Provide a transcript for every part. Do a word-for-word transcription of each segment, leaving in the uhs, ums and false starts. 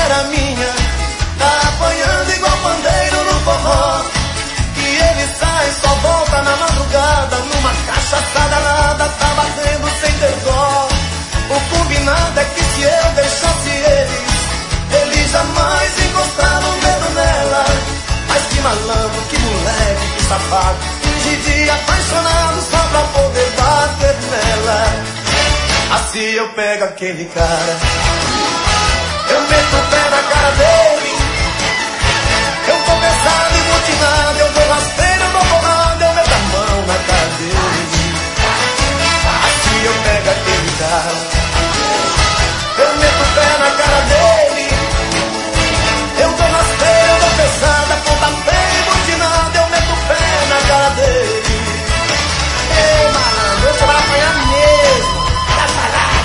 era minha, tá apanhando igual pandeiro no forró. E ele sai, só volta na madrugada, numa cachaçada nada, tá batendo sem ter dó. O combinado é que se eu deixasse eles, eles jamais encostaram o dedo nela. Mas que malandro, que moleque, que safado, finge de apaixonado só pra poder bater nela. Assim eu pego aquele cara, eu meto o pé na cara dele. Eu tô pensando e mutinado, eu dou rasteira, eu dou porrada, eu meto a mão na cara dele. Assim eu pego aquele cara, eu meto o pé na cara dele. Eu dou rasteira, eu dou pesada, pontapé e mutinado, eu meto o pé na cara dele. Ei, malandro, você vai apanhar mesmo, tá parado.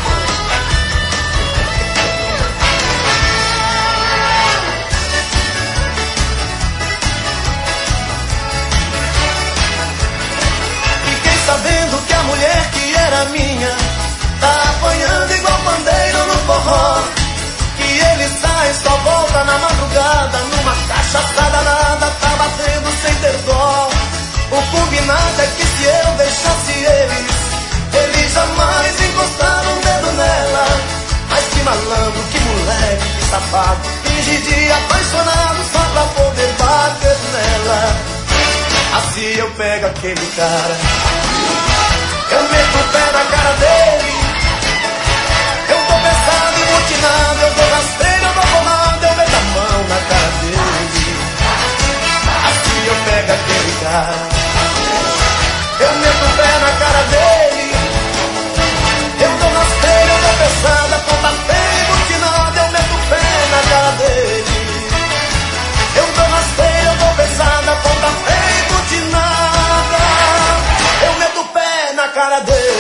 Sabendo que a mulher que era minha tá apanhando igual pandeiro no forró. E ele sai, só volta na madrugada, numa cachaçada nada, tá batendo sem ter dó. O combinado é que se eu deixasse eles, eles jamais encostaram um dedo nela. Mas que malandro, que moleque, que safado, finge de apaixonado só pra poder bater nela. Assim eu pego aquele cara, eu meto o pé na cara dele. Eu tô pensando e mutinado, eu dou rasteira, eu dou porrada, eu meto a mão na cara dele. Assim eu pego aquele cara, eu meto o pé na cara dele. Eu dou rasteira, eu dou pesada, pontapé e mutinado, eu meto o pé na cara dele. Eu dou rasteira, eu dou pesada, pontapé e mutinada, eu meto o pé na cara dele.